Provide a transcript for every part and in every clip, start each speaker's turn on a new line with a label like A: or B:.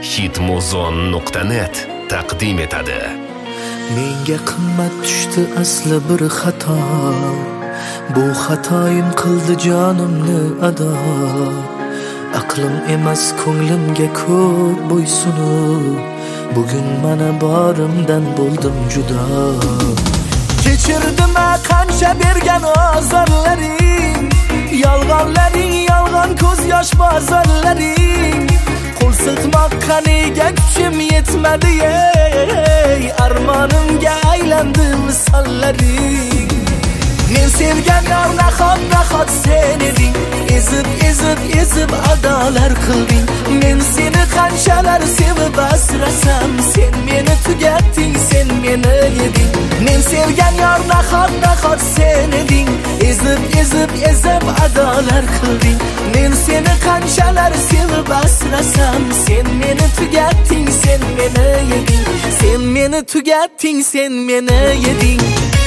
A: hitmuzon.net taqdim etadi.
B: Menga qimmat tushdi asli bir xato. Bu xatoyim qildi jonimni ado. Aqlim emas ko'nglimga ko'p bo'ysunib, bugun mana borimdan bo'ldim judo. Kechirdim qancha bergan azorlaring, yolg'onlaring, yolg'on ko'z yosh bozorlaring. Qo'l siltmoqqa nega kuchim yetmadi, ey armonimga aylandi misollaring. Men sevgan yor nahot sen eding, ezib adolar qilding. Men seni qanchalar sevib asrasam, sen meni tugatding, sen meni yeding. Men sevgan yor nahot sen eding, ezib adolar qilding. Men seni qanchalar sevib asrasam, sen meni tugatding, sen meni yeding. Sen meni tugatding, sen meni yeding.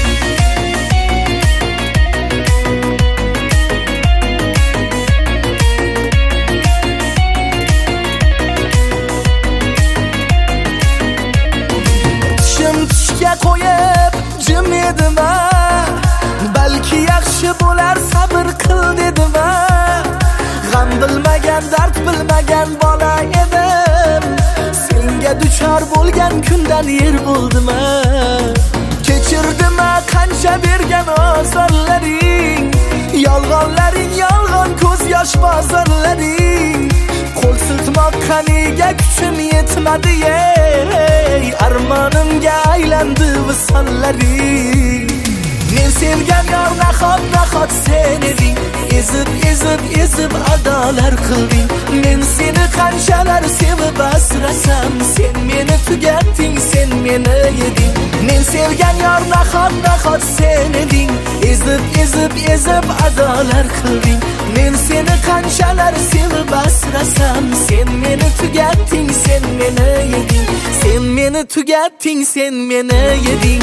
B: Qo'yib jim edim, balki yaxshi bo'lar sabr qil dedim. G'am bilmagan, dard bilmagan bola edim. Senga duchor bo'lgan kundan yer bo'ldim. Kechirdim qancha bergan azorlaring, yolg'onlaring, yolg'on ko'z yosh bozorlaring. Qo'l siltmoqqa nega kuchim yetmadi, ey armonimga aylandi visollaring. Men sevgan yor nahot sen eding, ezib adolar qilding. Men seni qanchalar sevib asrasam, sen meni tugatding, sen meni yeding. Men sevgan yor nahot sen eding, ezib adolar qilding. Men seni qanchalar sevib asrasam, sen meni tugatding, sen meni yeding. Sen meni tugatding, sen meni yeding.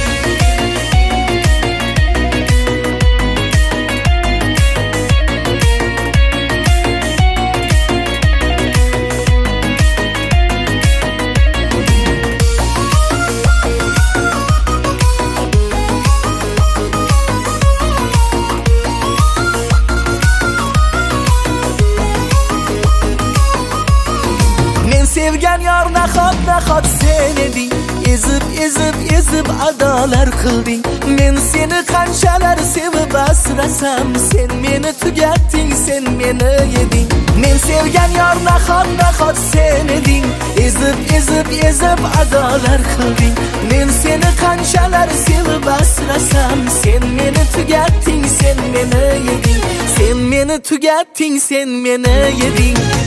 B: Sevgan yor nahot sen eding, ezib adolar qilding. Men seni qanchalar sevib asrasam, sen meni tugatding, sen meni yeding. Men sevgan yor nahot sen eding, ezib adolar qilding. Men seni qanchalar sevib asrasam, sen meni tugatding, sen meni yeding. Sen meni tugatding, sen meni yeding.